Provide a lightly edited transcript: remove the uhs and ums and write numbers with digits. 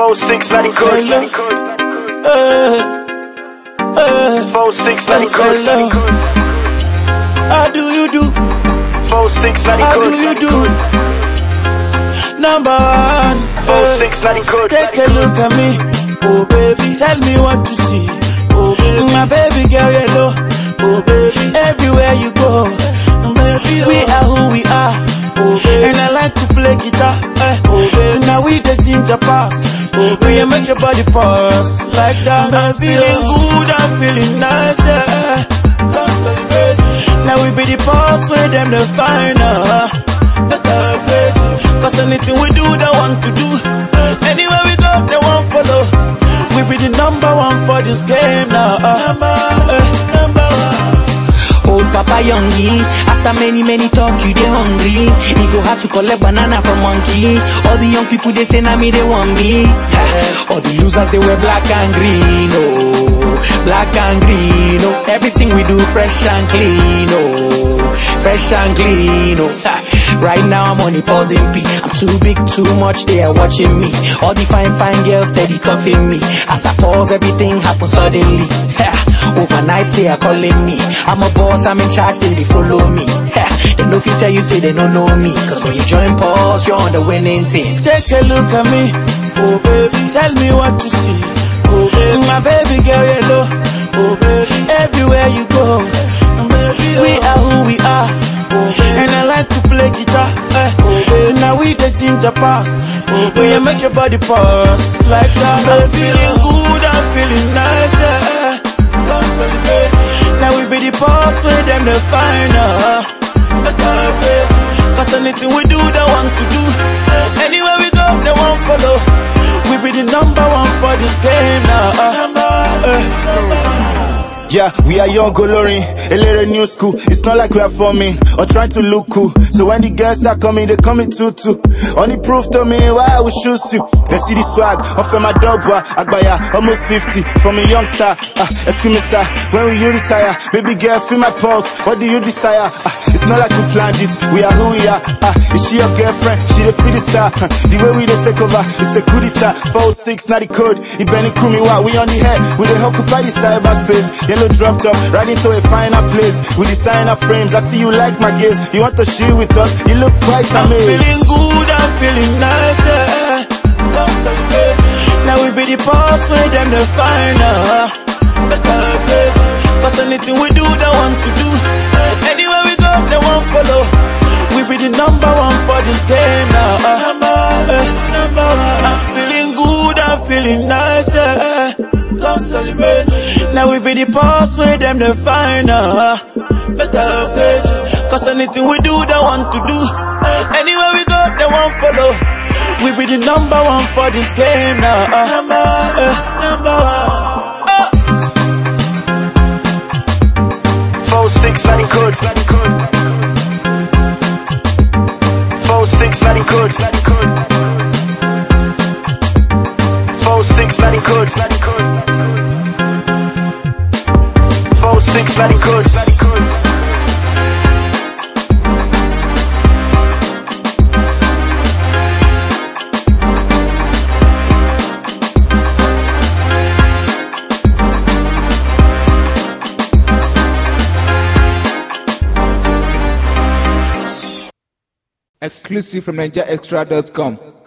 4-6, let it go. 4-6, let it go. How do you do? 4-6, let it go. How do you do? Number one. 4-6, let it go. Take a look at me, oh baby. Tell me what you see, oh baby. My baby girl yellow, oh baby. Everywhere you go, baby, we are who we are, oh baby. And I like to play guitar, oh baby. So now we the ginger pass, oh baby. You make your body pulse like that. I'm feeling good, I'm feeling nice, yeah. Come celebrate. Now we be the boss where them the final. Cause anything we do, they want to do. Anywhere we go, they won't follow. We be the number one for this game now. Number one. Old Papa Youngie, after many talk, you dey hungry. You go have to collect banana from monkey. All the young people, they say, na me, they want me. All the losers, they wear black and green, oh. Black and green, oh. Everything we do, fresh and clean, oh. Fresh and clean, oh. Right now, I'm on a pausing P. I'm too big, too much, they are watching me. All the fine girls, steady cuffing me. As I pause, everything happens suddenly. Overnight, they are calling me. I'm a boss, I'm in charge, they follow me. They know if you tell you, say they don't know me. Cause when you join pause, you're on the winning team. Take a look at me, oh baby. Tell me what you see, oh baby. My baby girl yellow, oh baby. Everywhere you go, baby, we are who we are, oh baby. And I like to play guitar, oh baby. So now we the ginger pass, oh baby. You make your body pulse like that. I'm feeling good, I'm feeling nice, yeah. Come celebrate. Now we be the boss where them the final. Cause anything we do, they want to do. Anywhere we go, they won't follow. We be the number one for this game now. Yeah, we are young Olorin, a little new school. It's not like we are forming or trying to look cool. So when the girls are coming, they coming too. Only proof to me why I will shoot you. They see the swag, offer my dog, Agbaya, almost 50, from a youngster. Excuse me, sir, when will you retire? Baby girl, feel my pulse, what do you desire? It's not like we planned it, we are who we are. Is she your girlfriend? She the pretty star. The way we don't take over, it's a coup d'etat. 4-6, not the code. Ibeni Kumiwa, we on the head, we dey occupy the cyberspace. Dropped up, right into a finer place. With designer frames, I see you like my gaze. You want to chill with us, you look quite amazing. I'm feeling good, I'm feeling nice, yeah. Come celebrate. Now we be the boss where them the final. Cause anything we do, they want to do. Anywhere we go, they won't follow. We be the number one for this game now. Number one. I'm feeling good, I'm feeling nice, yeah. Come celebrate. Now we be the boss where them the final. Cause anything we do, they want to do. Anywhere we go, they won't follow. We be the number one for this game now. Number one. 4-6, let it go. 4-6, let it go. 4-6, let it go. 4-6, let it go. Exclusive from NigerExtra.com.